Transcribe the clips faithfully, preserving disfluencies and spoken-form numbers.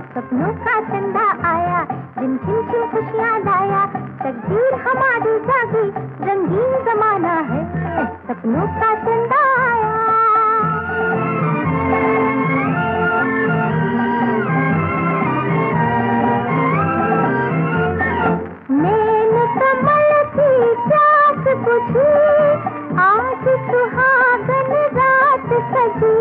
सपनों का चंदा आया, रिमझिम से खुशियाँ लाया, तकदीर हमारी जागी, रंगीन जमाना है, सपनों का चंदा आया। मैंने कमल की प्यास बुझी, आज सुहागन रात सजी,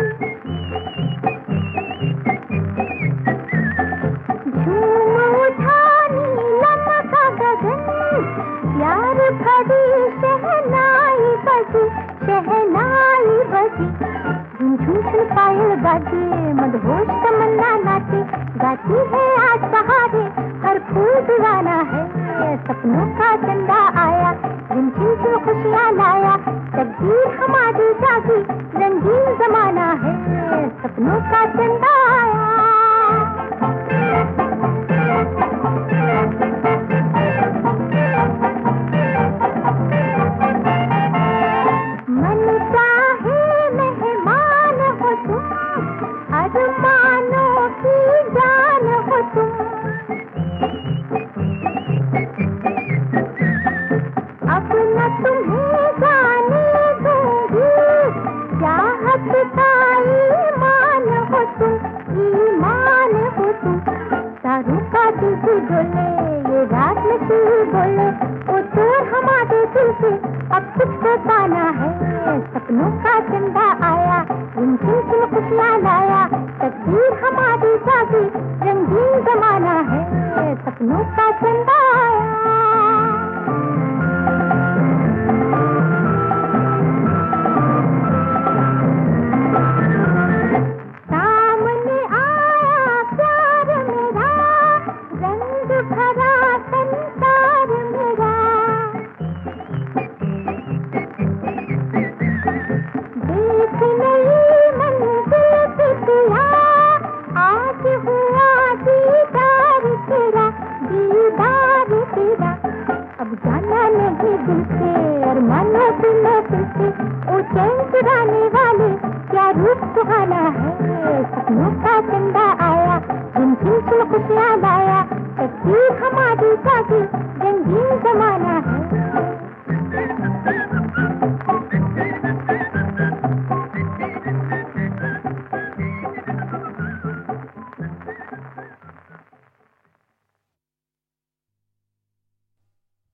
प्यार भरी शहनाई बजी, शहनाई बजी, झुमझुम पायल बाजे, मदहोश तमन्ना नाचे, गाती है आज बहारे, हर फूल दीवाना है, सपनों का चंदा आया, झुमझुम से खुशियाँ लाया, तकदीर हमारी जागी, रंगीन जमाना है, सपनों का चंदा आया। अरमानों की जान हो तुम, अब न तुम्हें जाने दूंगी, चाहत का ईमान हो तुम, ईमान हो तुम, तारों का दिल भी डोले, ये रात नसीब बोले, ओ दूर हमारे दिल से अब कुछ तो पाना है, सपनों का चंदा आया, रिमझिम से खुशियाँ लाया, तकदीर हमारी जागी, रंगीन जमाना है, सपनों का चंदा आया। सामने आया प्यार मेरा, रंग भरा संसार मेरा, देख नई मंजिल पे पिया, आज हुआ दीदार तेरा, दीदार तेरा, अब जाना नहीं दिल से, अरमानों की महफिल से, ओ चैन चुराने वाले, क्या रूप सुहाना है, सपनों का चंदा आया, झुमझुम से खुशियाँ लाया, तकदीर हमारी जागी,